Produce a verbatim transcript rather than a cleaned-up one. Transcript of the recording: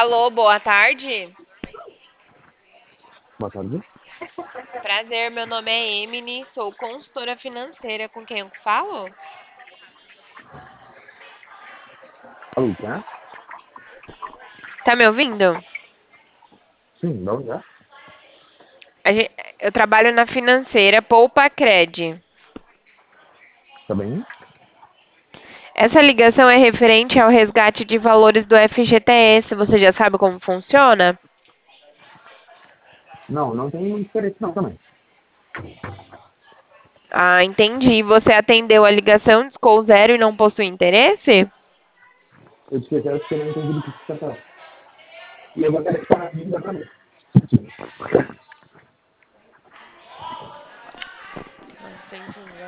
Alô, boa tarde. Boa tarde. Prazer, meu nome é Emily, sou consultora financeira. Com quem eu falo? Alô, quem é? Tá me ouvindo? Sim, não, já? A gen- Eu trabalho na financeira Poupa Cred. Tá bem? Essa ligação é referente ao resgate de valores do F G T S. Você já sabe como funciona? Não, não tem interesse não também. Ah, entendi. Você atendeu a ligação, discou zero e não possui interesse? Eu te esqueci porque eu não entendi do que você tá falando. E eu vou querer ficar na dívida pra mim. Nossa, entendi.